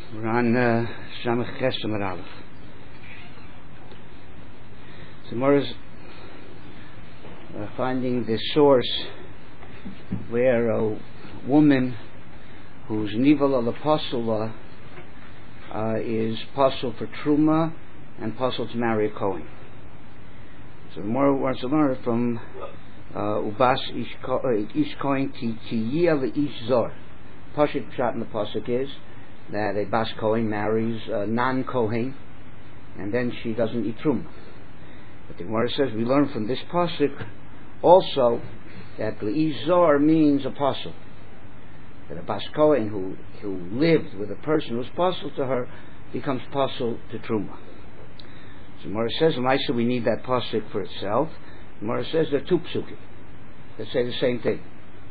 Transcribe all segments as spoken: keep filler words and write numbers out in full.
We're on uh, Samach Ches Amud Aleph. So Morris uh, finding the source where a woman whose nivel al apostle uh, is possible for truma and possible to marry a Kohen. So the more wants to learn from uh, Ubas Ish Kohen Tiyia Le Ish Zor. Pashut Pshat in the pasuk is that a Bas Kohen marries a non-Kohen, and then she doesn't eat truma. But the Gemara says we learn from this pasuk also that Leish Zor means apostle. That a Bas Kohen who who lived with a person who was apostle to her becomes apostle to truma. So the Gemara says, "L'maisa we need that pasuk for itself." The Gemara says there are two psukim that say the same thing.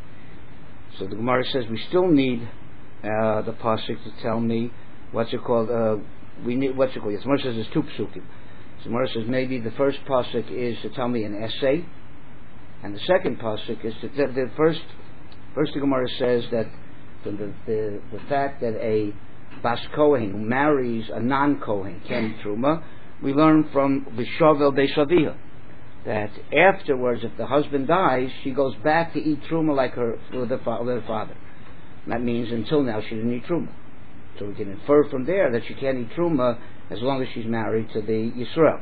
So the Gemara says we still need uh, the pasuk to tell me what's it called. Uh, we need what's it called. Yes, the Gemara says there's two psukim. So the Gemara says maybe the first pasuk is to tell me an essay, and the second pasuk is to the, the first. First, the Gemara says that from the the, the fact that a Bas Kohen who marries a non-Kohen can eat truma, we learn from B'Shovel Beisaviha that afterwards, if the husband dies, she goes back to eat truma like her with her, fa- with her father. And that means until now she didn't eat truma. So we can infer from there that she can't eat truma as long as she's married to the Yisrael.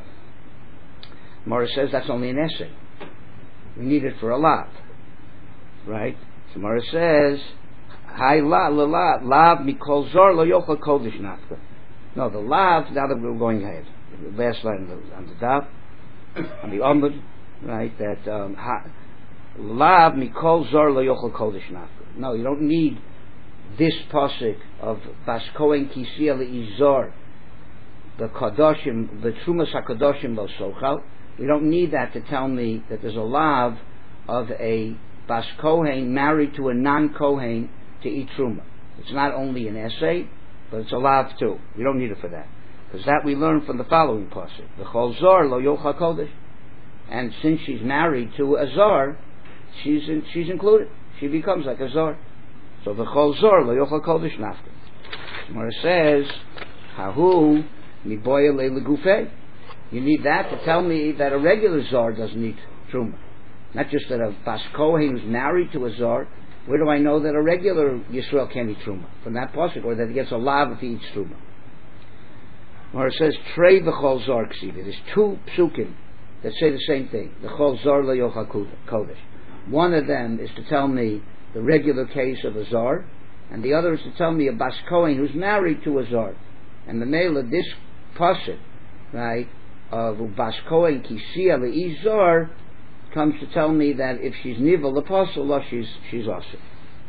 Mara says that's only an essay. We need it for a lav, right? So Mara says, "Hai la la la lav mikol zor lo yochel kodesh nafka." No, the lav. Now that we're going ahead, the last line on the, on the daf. On the Amud, right, that um, Lav Mikol Zor Lo Yochel Kodesh Nafka. No, you don't need this pasuk of Bas Kohen Kisiya Le'izor, the Kadoshim, the Trumas HaKadoshim Lo Sochal. We don't need that to tell me that there's a lav of a Bas Kohen married to a non-Kohen to eat Truma. It's not only an essay, but it's a lav too. We don't need it for that. Because that we learn from the following pasuk: the Chol Zor Lo Yochel Kodesh. And since she's married to a Zor, she's in, she's included. She becomes like a Zor. So the Chol Zor Lo Yochel Kodesh Nafka. Gemara says, Hahu Miboya Le Legufei. You need that to tell me that a regular Zor doesn't eat truma. Not just that a Bas Kohen who's married to a Zor. Where do I know that a regular Yisrael can't eat truma? From that pasuk, or that he gets a lav if he eats truma. Or it says Trei v'chol zor ksiva. There's two psukim that say the same thing. The chol zor lo yochel kodesh. One of them is to tell me the regular case of a zor, and the other is to tell me a Bas Kohen who's married to a zor. And the male of this pasuk, right, of Bas Kohen kisiya le'ish zor, comes to tell me that if she's nivel apostle, she's she's awesome.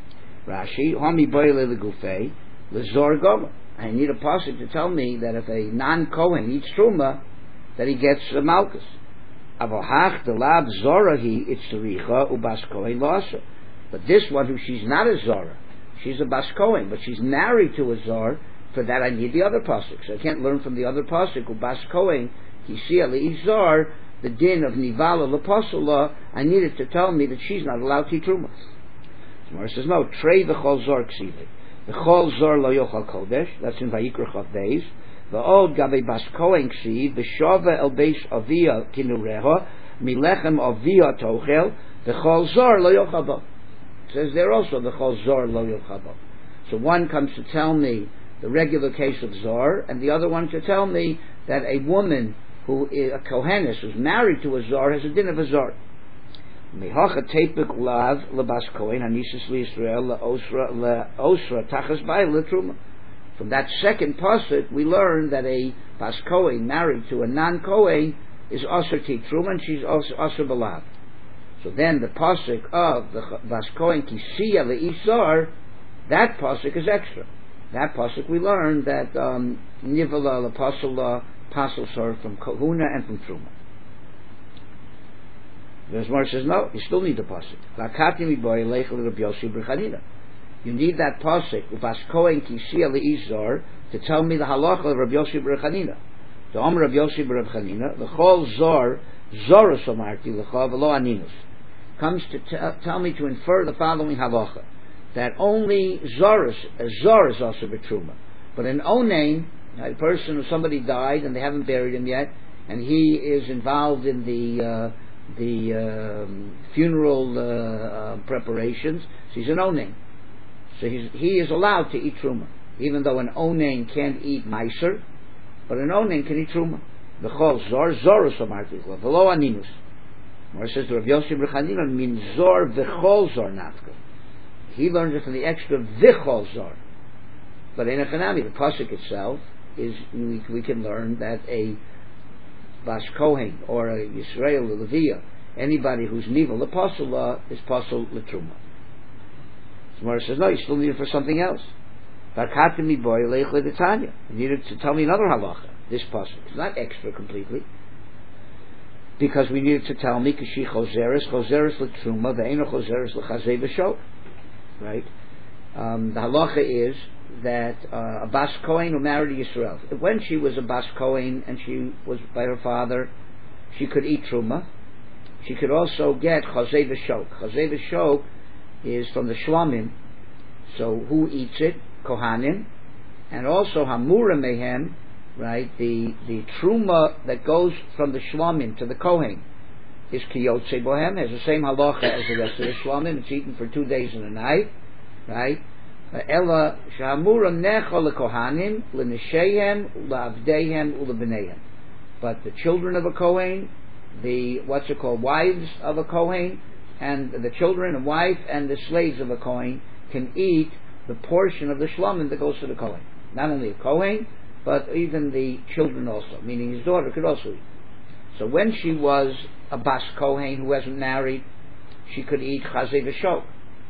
Rashi hami boyle legufei lezor gomer. I need a pasuk to tell me that if a non-Kohen eats truma, that he gets a malchus. Avohach the lab zorahi itzricha ubas Kohen lasa. But this one, who she's not a zora, she's a Bas Kohen, but she's married to a zor. For that, I need the other pasuk. So I can't learn from the other pasuk ubas Kohen kisiya leizor the din of nivala leposula. I need it to tell me that she's not allowed to eat truma. Gemara says no. Trei v'chol zor ksiva. The Chol Zor Lo Yochel Kodesh, that's in Vayikra Chav Beis. The Od Gabe Bas Kohen Ksiv, B'Shava El Beis Avia Kinureha, Milechem Avia Tochel, the Chol Zor Lo Yochel Bo. It says there also the Chol Zor Lo Yochel Bo. So one comes to tell me the regular case of Zor, and the other one to tell me that a woman who is a Kohenes, who's married to a Zor, has a din of a Zor. Mehacha tepik lav lebas kohen hanisus liYisrael leosra leosra tachas bay letruma. From that second pasuk, we learn that a Bas Kohen married to a non-Kohen is osher to truma, and she's also osher belav. So then the pasuk of the Bas Kohen kisiya leisar, that pasuk is extra. That pasuk we learn that um, nivala lepasul pasul sor from kohuna and from truma. The Gemara says no, you still need the pasuk. You need that pasuk, Bas Kohen kisiya leizor, to tell me the halacha of Rabbi Yossi bar Chanina. The Omer Rabbi Yossi bar Chanina, the chol zor zorus omarti lecha v'lo aninus, comes to t- tell me to infer the following halacha: that only zorus, a zor is also betruma, But an onain, a person or somebody died and they haven't buried him yet, and he is involved in the uh, the um, funeral uh, uh, preparations, so he's an onain. So he's, he is allowed to eat truma, even though an onain can't eat meiser, but an onain can eat truma. V'chol zor zorus amarti lo v'lo aninus. Or it says the Rav Yossi bar Chanina means zor v'chol zor nafka. He learns it from the extra v'chol zor. But in a chanami, the pasuk itself is we, we can learn that a Bas Kohen or a Yisrael or Leviah, anybody who's nivel l'pasula is pasul l'truma. Gemara says no, you still need it for something else. Varkatimi boy leich l'detanya. You needed to tell me another halacha. This pasuk it's not extra completely because we needed to tell me kashi choseres choseres l'truma ve'eno choseres l'chazei v'shok. Right. Um, the halacha is that uh, a Bas Kohen who married Yisrael, when she was a Bas Kohen and she was by her father, she could eat truma. She could also get chazei v'shok. Chazei v'shok is from the shlamim. So who eats it? Kohanim, and also hamura mehem. Right, the the truma that goes from the shlamim to the Kohen is kiyotze bohem. Has the same halacha as the rest of the shlamim. It's eaten for two days and a night. Right. Ella shamura nechol lekohanim lenishehem laavdehem ulebneihem. But the children of a Kohen, the what's it called, wives of a Kohen, and the children and wife and the slaves of a Kohen can eat the portion of the shlamim that goes to the Kohen. Not only a Kohen, but even the children also, meaning his daughter could also eat. So when she was a Bas Kohen who wasn't married, she could eat chazei v'shok.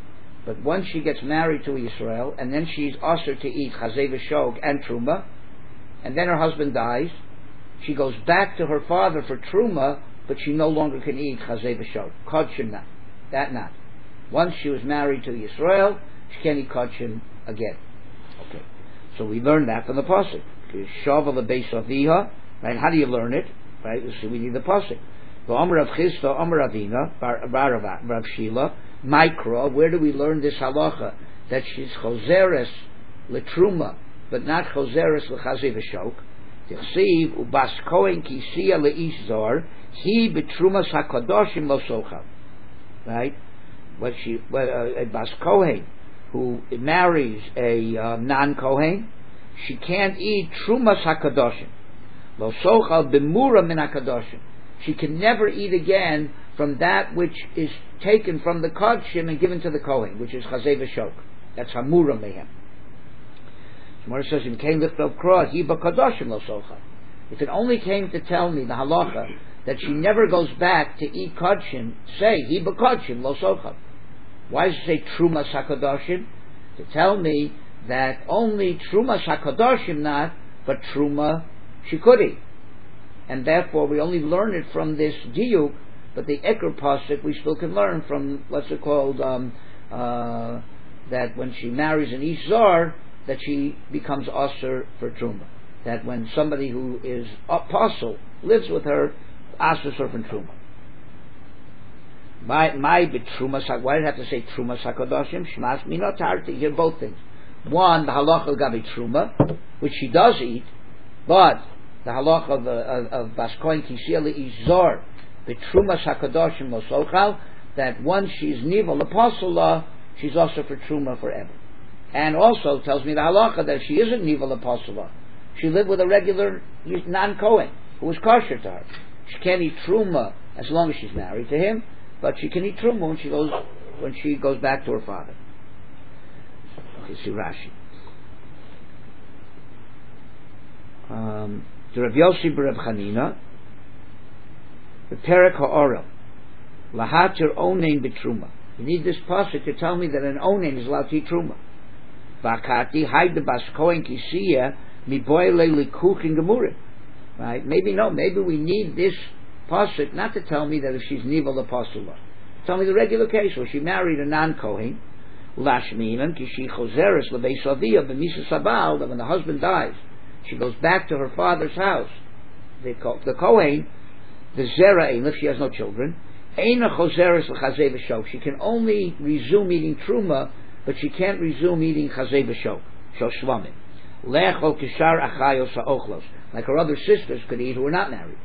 But once she gets married to Yisrael, and then she's usher to eat chazei v'shok and truma, and then her husband dies, she goes back to her father for truma, but she no longer can eat chazei v'shok. Kodshin not. That not. Once she was married to Yisrael, she can't eat kodshin again. Okay. So we learn that from the pasuk. Shava lebeis aviha. Right? How do you learn it? Right? So we need the pasuk. V'amar Rav Chisda, Amar Ravina, Bar Rav Shila, Mikra. Where do we learn this halacha that she's choseres letruma, but not choseres lechazei v'shok? Tichsiv ubas kohen kisiya leish zor he betrumas hakadoshim lo sochav. Right? What she, what, uh, a bas kohen who marries a uh, non-kohen, she can't eat trumas hakadoshim. Lo sochal b'mura min hakadoshim. She can never eat again from that which is taken from the kodshim and given to the kohen, which is chazei v'shok. That's hamura mehem. Gemara says in Kain Lichtav Kra he b'kadoshim lo sochal. If it only came to tell me the halacha that she never goes back to eat kodshim, say he b'kodshim lo sochal. Why does it say trumas hakadoshim? To tell me that only trumas hakadoshim not, but truma she could eat. And therefore we only learn it from this diyuk, but the Eker pasuk we still can learn from what's it called, um, uh, that when she marries an Ishzar, that she becomes aser for truma. That when somebody who is apostle lives with her, aser for truma. My my betrumas. Why did I have to say trumas hakadoshim? Shmas minotar to hear both things. One, the halacha gabi truma, which she does eat, but the halacha of of, of Bas Kohen kisiya leizor betrumas hakadoshim lo sochal, that once she's nivel apostle, she's also for truma forever. And also tells me the halacha that she isn't nivel apostle. She lived with a regular non-Kohen who was kosher to her. She can't eat truma as long as she's married to him, but she can eat truma when she goes when she goes back to her father. Okay, see Rashi. Um, to Rav Yossi bar Rav Chanina, the Perek Ha'orel, lahatir onein betruma. You need this pasuk to tell me that an onein is allowed to eat truma. Vakati hide the Bas Kohen kisiya mi boile likuchin gemurim. Right? Maybe no. Maybe we need this pasuk not to tell me that if she's nivel apostle. Tell me the regular case where she married a non-Kohen. Lashminan kishi choseres lebeis aviyah b'misa sabal, that when the husband dies, she goes back to her father's house. The, the Kohen, the zera ein, if she has no children, eina choseres l'chazei v'shok. She can only resume eating truma, but she can't resume eating chazei v'shok, shel shlamim. Lechol kishar achayos ha'ochlos. Like her other sisters could eat who were not married.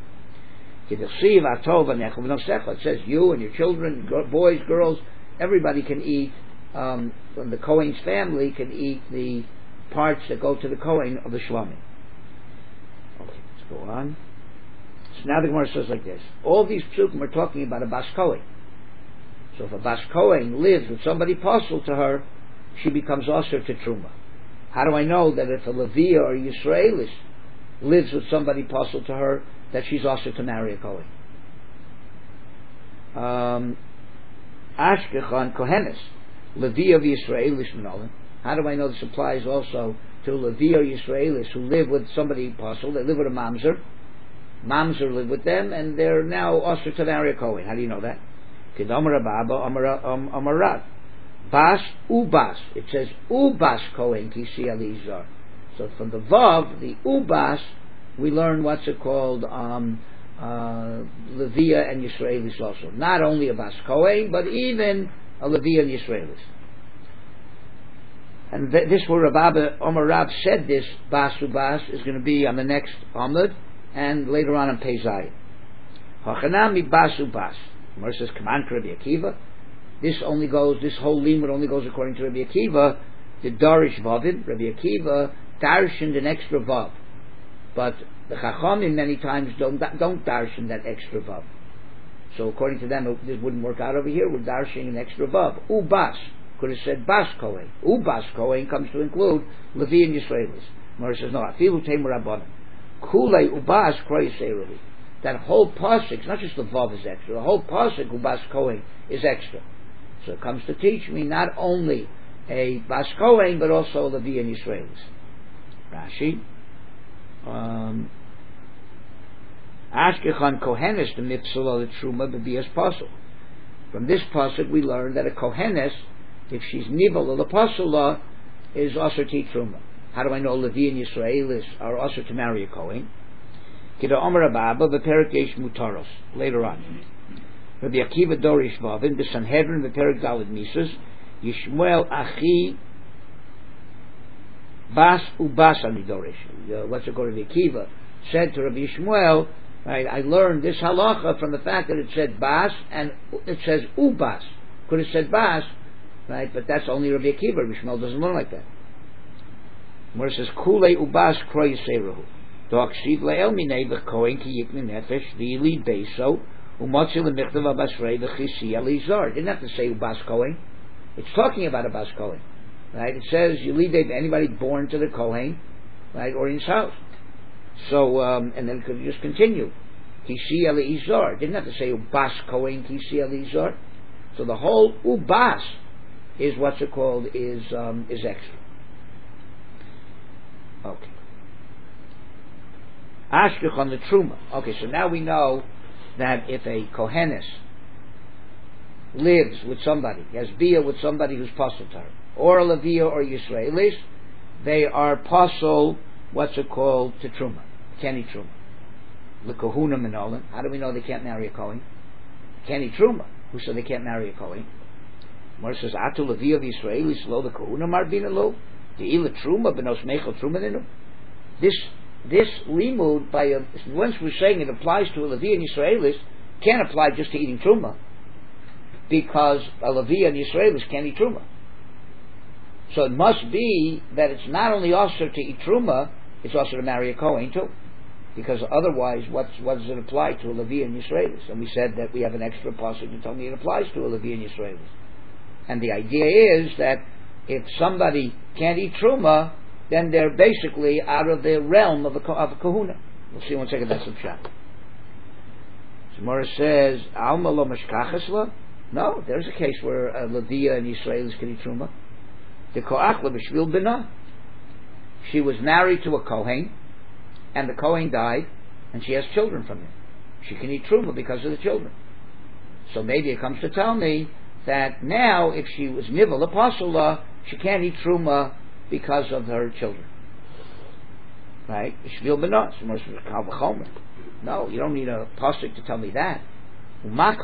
It says you and your children, boys, girls, everybody can eat, um, from the Kohen's family can eat the parts that go to the Kohen of the Shlamim. Okay, let's go on. So now the Gemara says like this. All these psukim are talking about a Bas Kohen. So if a Bas Kohen lives with somebody possible to her, she becomes Asher to Truma. How do I know that if a Leviah or a Yisraelis lives with somebody possible to her, that she's also to marry a Kohen? Um, Ashkechan Kohenes, Leviah of Yisraelis Menolim. How do I know this applies also to Leviah or Yisraelis who live with somebody possible? They live with a Mamzer. Mamzer live with them, and they're now also to marry a Kohen. How do you know that? Kedamar Ababa Amarat. Bas Ubas. It says Ubas Kohen Kisi Alizar. So from the Vav, the Ubas, we learn what's it called, um, uh, Leviah and Yisraelis also. Not only a Bas Kohen, but even a Leviah and Yisraelis. And th- this where Rabbi Omar Rab said this, Bas Ubas, is going to be on the next Amud, and later on in Pezai. Hachanami Bas Ubas. Gemara says, come on to Rabbi Akiva. This only goes, this whole limud only goes according to Rabbi Akiva, the Darish Vavin. Rabbi Akiva darshened an extra vav. But the Chachamim many times don't don't darshan that extra vav. So according to them, this wouldn't work out over here. We're darshening an extra vav. Ubas could have said Bas Kohen. Ubas Kohen comes to include Levi and Yisraelis. Gemara says no. Afilu Teimu Rabbanim. Kulei Ubas Kroy Seiruli. That whole pasuk, it's not just the vav is extra. The whole pasuk Ubas Kohen is extra. So it comes to teach me not only a Bas Kohen but also Levi and Yisraelis. Rashi. Um, Ashkechan Kohenes the Mipsala the Truma Bebias Pasuk. From this pasuk we learn that a Kohenes, if she's Nival the Pasula, is also Ti Truma. How do I know Levi and Yisraelis are also to marry a Kohen? Kida Omer Ababa v'Perik Yesh Mutaros. Later on, Rabbi Akiva Dorish Vavin b'Sanhedrin v'Perik Daled Mises Yishmuel Achi Bas Ubas Ani Dorish. What's it called? Rabbi Akiva said to Rabbi Yishmuel, right, I learned this halacha from the fact that it said Bas and it says Ubas. Could have said Bas, right? But that's only Rabbi Akiva. Rabbi Yishmuel doesn't learn like that. Where it says Kulei Ubas Kroy Seirahu. Dokshiv le'el minei v'kohen ki yikne nefesh v'yilid beiso u'motzi l'michtav abasrei v'chisi alizar. It didn't have to say Ubas Kohen. It's talking about a Bas Kohen, right? It says yilid anybody born to the Kohen, right, or in his house. So um, and then it could just continue. Kisi alizar. It didn't have to say Ubas Kohen Kisi alizar. So the whole Ubas is what's it called is um, is extra. Okay. Ashkech on the Truma. Okay, so now we know that if a Kohenes lives with somebody, has Bia with somebody who's Pasal to her, or a Leviah or Yisraelis, they are Pasal, what's it called, to Truma. Kenny Truma. The Kahuna Menolan. How do we know they can't marry a Kohen? Kenny Truma. Who said they can't marry a Kohen? Mor says, Atu Leviah of Yisraelis lo the Kahuna Marbina lo. The Ila Truma benos Mechel Truma ninu. This This limud, by a, once we're saying it applies to a Levi and Yisraelis, can't apply just to eating truma, because a Levi and Yisraelis can't eat truma. So it must be that it's not only also to eat truma, it's also to marry a Kohen too, because otherwise, what's, what does it apply to a Levi and Yisraelis? And we said that we have an extra pasuk to tell me it applies to a Levi and Yisraelis. And the idea is that if somebody can't eat truma, then they're basically out of the realm of a, of a kahuna. We'll see in one second, that's the pshat. Gemara says, Alma lo mashkachasla? No, there's a case where a Leviah and Yisraelis can eat truma. The koachla b'shvil b'na. She was married to a Kohen, and the Kohen died, and she has children from him. She can eat truma because of the children. So maybe it comes to tell me that now, if she was nivel apostla, she can't eat truma because of her children. Right? No, you don't need a pasuk to tell me that. A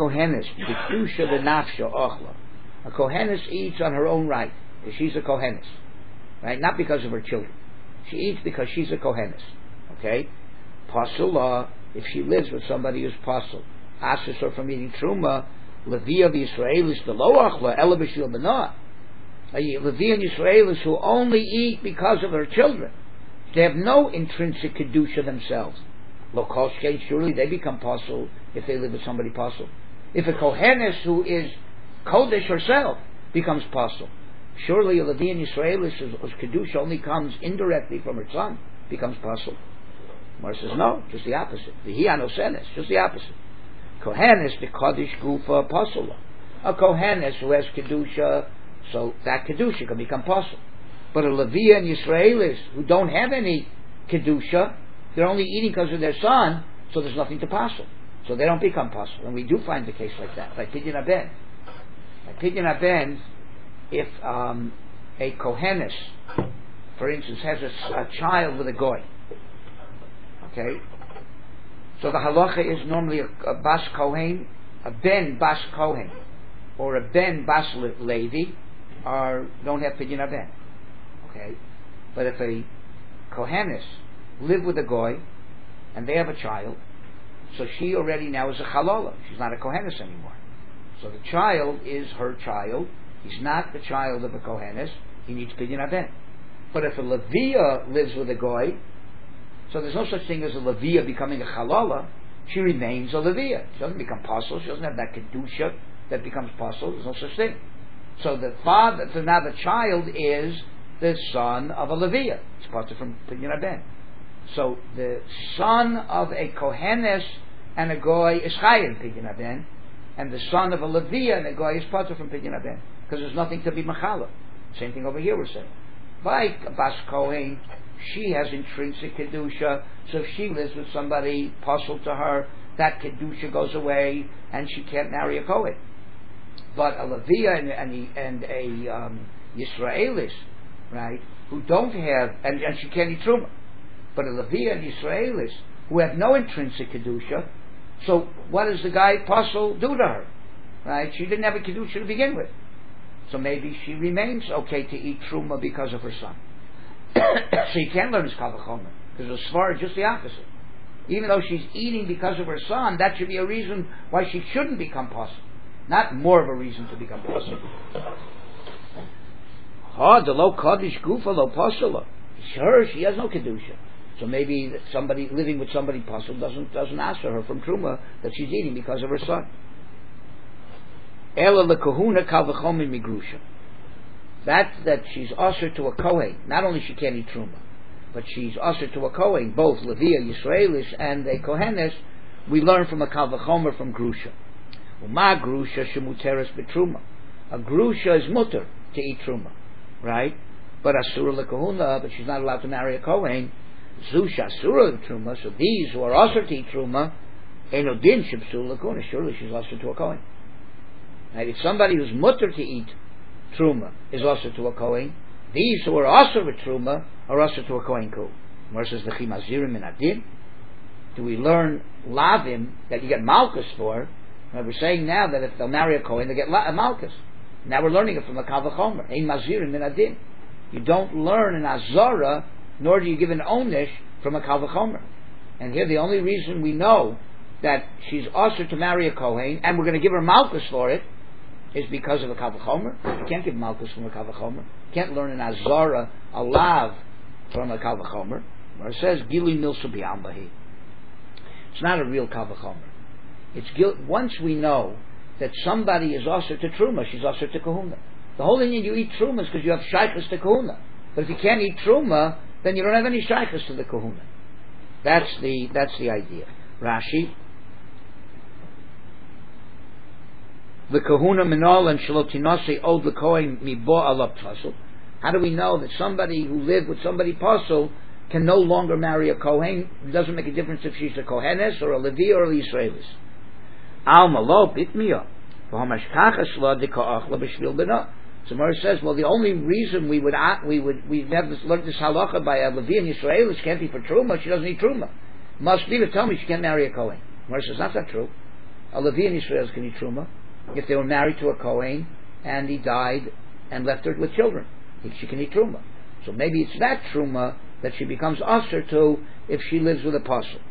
Kohenes eats on her own right, because she's a Kohenes. Right? Not because of her children. She eats because she's a kohenes. Okay? Pasula, if she lives with somebody who's pasul, asks her from eating truma, Levi of Yisraelis the loachla ela b'shvil b'nah. Levi and Yisraelis who only eat because of their children. They have no intrinsic kedusha themselves. Lokoshke, surely they become pasul if they live with somebody pasul. If a kohenes who is kodesh herself becomes pasul, surely a Levi and Yisraelis whose kedusha only comes indirectly from her son becomes pasul. Mar says no, just the opposite. The hianosenes, just the opposite. Kohenes the kodesh gufa pasula. A kohenes who has kedusha, so that kedusha can become pasul. But a Levi and Yisraelis who don't have any kedusha, they're only eating because of their son, so there's nothing to pasul. So they don't become pasul. And we do find the case like that. By Pidyon Aben. By Pidyon Aben, if um, a kohenes, for instance, has a, a child with a goy, okay, so the halacha is normally a, a bas kohen, a ben bas kohen, or a ben bas levi, are don't have Pidyon Aben. Okay, but if a kohenes live with a goy and they have a child, so she already now is a chalola. She's not a kohenes anymore. So the child is her child. He's not the child of a kohenes. He needs Pidyon Aben. But if a levia lives with a goy, so there's no such thing as a levia becoming a chalola. She remains a levia. She doesn't become pasul. She doesn't have that kedusha that becomes pasul. There's no such thing. So the father, so now the child is the son of a levia. It's part from Pidyon Aben. So the son of a kohenes and a goy is chayav Pidyon Aben, and the son of a levia and a goy is part from Pidyon Aben, because there's nothing to be machala. Same thing over here we're saying. By bas kohen, she has intrinsic kedusha, so if she lives with somebody pasul to her, that kedusha goes away, and she can't marry a kohen. But a levia and, and, and a um, Yisraelis, right, who don't have, and, and she can't eat truma. But a Levi and Yisraelis who have no intrinsic kedusha, so what does the guy pasul do to her? Right? She didn't have a kedusha to begin with, so maybe she remains okay to eat truma because of her son. So you can't learn his kal v'chomer, because as far as just the opposite. Even though she's eating because of her son, that should be a reason why she shouldn't become pasul, not more of a reason to become pasul. Ha, the lo kaddish gufa lo pasula. Her, she has no kedusha. So maybe somebody living with somebody pasul doesn't doesn't answer her from truma that she's eating because of her son. Ela lekahuna kal v'chomer migrusha. That that she's usher to a kohen. Not only she can't eat truma, but she's usher to a kohen. Both levia Yisraelis and a kohenes. We learn from a kal v'chomer from grusha. Uma grusha shemuteres betruma. A grusha is mutter to eat truma, right? But asura lekahuna, but she's not allowed to marry a kohen. Zusha asura truma. So these who are also to eat truma, enodin shebsul lekahuna. Surely she's also to a kohen. Right? If somebody who's mutter to eat truma is also to a kohen, these who are also with truma are also to a kohen too. Versus the chimazirim in adin. Do we learn lavim that you get malchus for? Now we're saying now that if they'll marry a kohen, they get la- malchus. Now we're learning it from the kal v'chomer. Ein mazirim in adin. You don't learn an azara, nor do you give an onish from a kal v'chomer. And here the only reason we know that she's also to marry a kohen, and we're going to give her malchus for it, is because of a kal v'chomer. You can't give malchus from a kal v'chomer. You can't learn an azara, a lav, from a kal v'chomer. Where it says gilui milsa b'yambahi. It's not a real kal v'chomer. It's gil- once we know that somebody is also to truma, she's also to kahuna. The whole thing you eat truma is because you have shaykhs to kahuna. But if you can't eat truma, then you don't have any shaykhs to the kahuna. That's the that's the idea. Rashi. The kahuna minol and shalotinase od lekohen mibo alap pasul. How do we know that somebody who lived with somebody pasul can no longer marry a kohen? It doesn't make a difference if she's a kohenes or a levi or a Yisraelis. Alma lo bitmiya. So Mara says, well, the only reason we would we would we have this, learned this halacha by a Levi and Yisraelis can't be for truma. She doesn't need truma. Must be to tell me she can't marry a kohen. Mara says that's not true. A Levi and Yisraelis can eat truma if they were married to a kohen and he died and left her with children. She can eat truma. So maybe it's that truma that she becomes usher to if she lives with a pasul.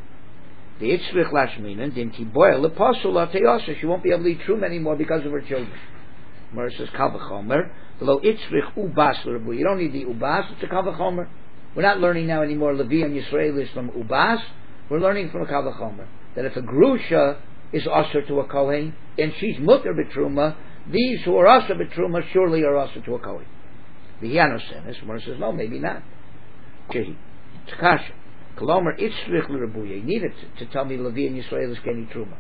The itzrich lashminan dim tiboil the pasul ateyasa. She won't be able to eat truma anymore because of her children. Mer says kavachomer. Below itzrich ubas l'rebu. You don't need the ubas. It's a kavachomer. We're not learning now anymore Levi and Yisrael is from ubas. We're learning from a kavachomer that if a grusha is usher to a kohen and she's mutter b'truma, these who are usher b'truma surely are usher to a kohen. The Hianosenis, Mer says no, maybe not. It's kasha. Kolomer itzrich l'rebuya. You need it to, to tell me Levi and Yisrael is getting truma.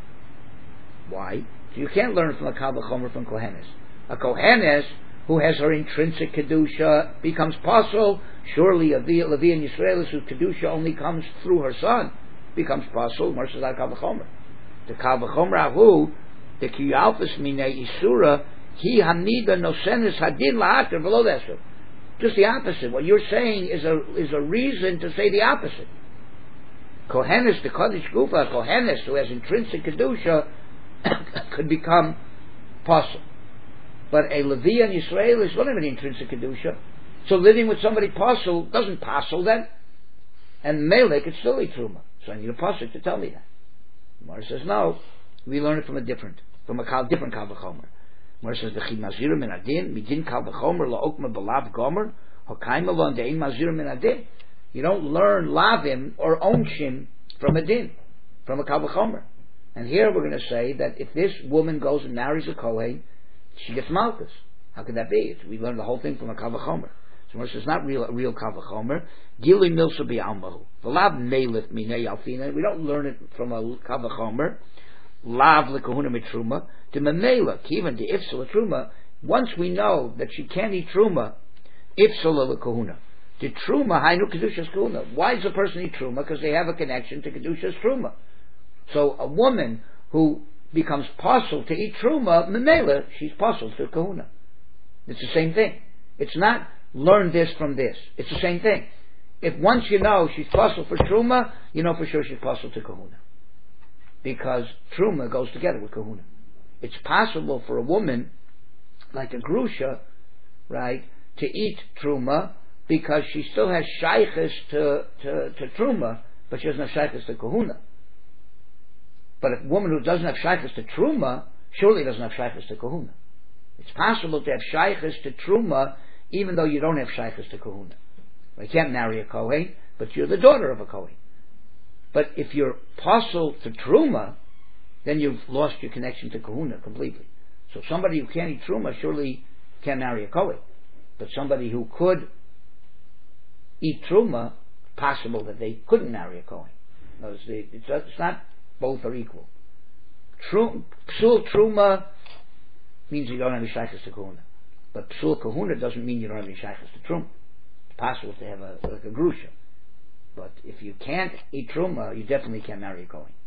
Why? So you can't learn from a kavachomer from kohenes. A kohenes who has her intrinsic kedusha becomes pasul. Surely a Levi and Yisrael whose kedusha only comes through her son becomes pasul. Mer says al kavachomer. The kavachomer ahu the kiyalfus minei isura he hamnida nosenis hadin la'ater below that. Just the opposite. What you're saying is a is a reason to say the opposite. Kohenes, the Kodesh Gufa, Kohenes, who has intrinsic kedusha, could become pasul. But a Levi and Yisrael is don't have any intrinsic kedusha. So living with somebody pasul doesn't pasul then. And Melech, it's still a truma. So I need a pasul to tell me that. Gemara says no. We learn it from a different, from a different kavachomer. Gemara says the chimazir min adin midin kavachomer laokma belav gomer hokaima lo dein mazir min adin. You don't learn lavim or onshim from a din, from a kavachomer. And here we're going to say that if this woman goes and marries a kohen, she gets malchus. How could that be? We learn the whole thing from a kavachomer. So it's not real, real kavachomer. Gili milsa bi'almahu. V'lav meilith minei alfina. We don't learn it from a kavachomer. Lav lekahuna mitruma. To memela, even to ifsala truma. Once we know that she can't eat truma, ifsala lekahuna. To truma, hainu kedushas kahuna. Why does a person eat truma? Because they have a connection to kedushas truma. So a woman who becomes pasul to eat truma, memela, she's pasul to kahuna. It's the same thing. It's not learn this from this. It's the same thing. If once you know she's pasul for truma, you know for sure she's pasul to kahuna. Because truma goes together with kahuna. It's possible for a woman, like a grusha, right, to eat truma because she still has shaykhis to, to, to truma, but she doesn't have shaykhis to kahuna. But a woman who doesn't have shaykhis to truma surely doesn't have shaykhis to kahuna. It's possible to have shaykhis to truma even though you don't have shaykhis to kahuna. You can't marry a kohen, but you're the daughter of a kohen. But if you're pasul to truma, then you've lost your connection to kahuna completely. So somebody who can't eat truma surely can't marry a kohen. But somebody who could eat truma, possible that they couldn't marry a kohen. It's, it's not both are equal. Psul truma means you don't have any shaykhis to kahuna. But psul kahuna doesn't mean you don't have any shaykhis to truma. It's possible to have a, like a grusha. But if you can't eat truma, you definitely can't marry a kohen.